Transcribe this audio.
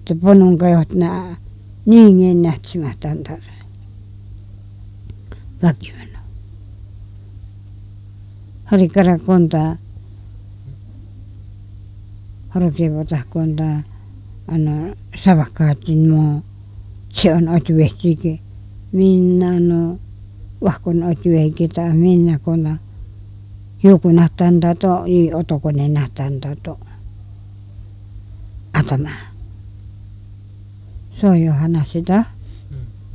te ponun kajot na niin nähtsimään tar väkimäno hari kara konta harokevata konta ano savakkaattin mo se on otyvehtikin minä no vahkon otyvehkitä minä kona hiukunahtaan to i otokone nähtään to atama so johana sitä